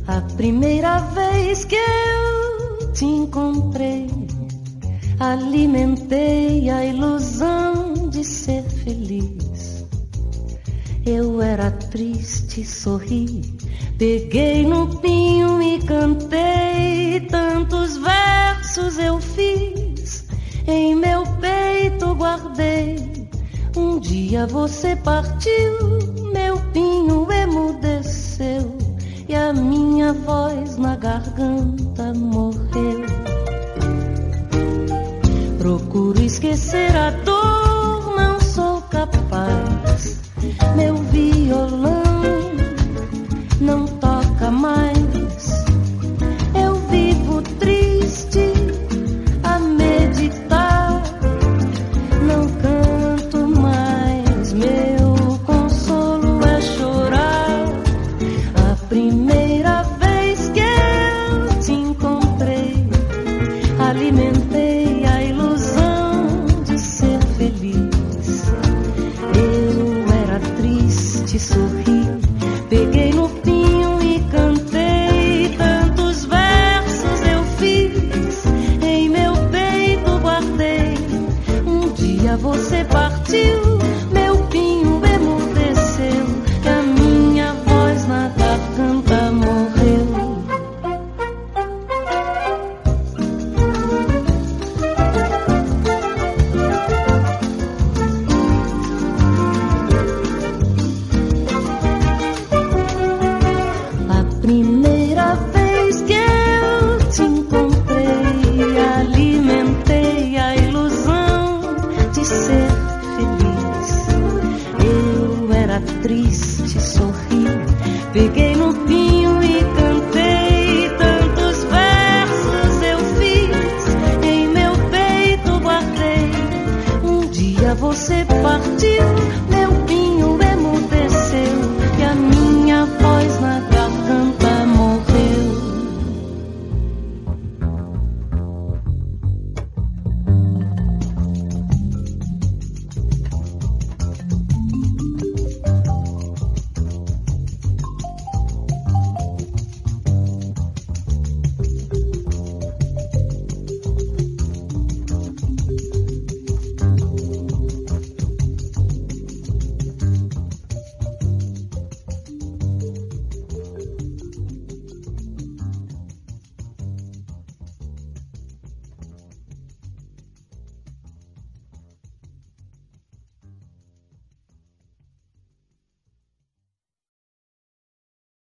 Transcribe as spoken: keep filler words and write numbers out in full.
A primeira vez que eu te encontrei, alimentei a ilusão de ser feliz. Eu era triste, sorri, peguei no pinho e cantei. Tantos versos eu fiz, em meu peito guardei. Um dia você partiu, meu pinho emudeceu e a minha voz na garganta morreu. Procuro esquecer a dor